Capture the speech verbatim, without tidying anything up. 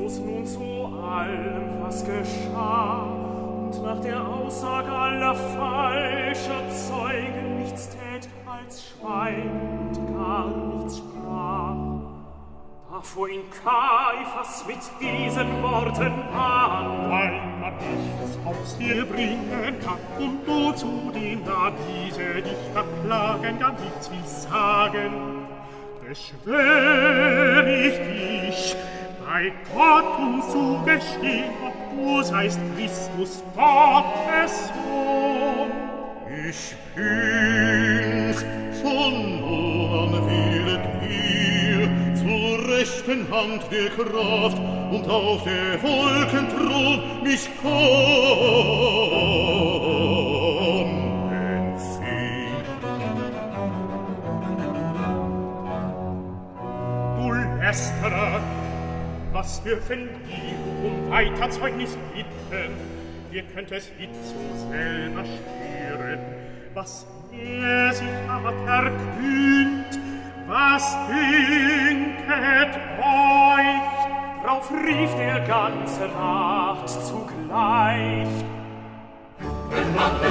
Christus nun zu allem, was geschah, und nach der Aussage aller falscher Zeugen nichts tät als schweigen und gar nichts sprach. Da fuhr ihn Kaiphas mit diesen Worten an: Weil man nichts aus dir bringen kann, und du zu dem da diese dich verklagen, gar nichts wie sagen, beschwör ich dich, bei Gott um zu gestehen, ob du seist Christus Gottes Sohn. Ich bin's, von nun an wählet ihr zur rechten Hand der Kraft und auf der Wolken Thron mich kommen sieht. Du Lästerer, was dürfen wir um weiter Zeugnis bitten? Ihr könnt es itzo selber spüren, was er sich hat erkühnt. Was denket euch? Drauf rief der ganze Rat zugleich: Wenn man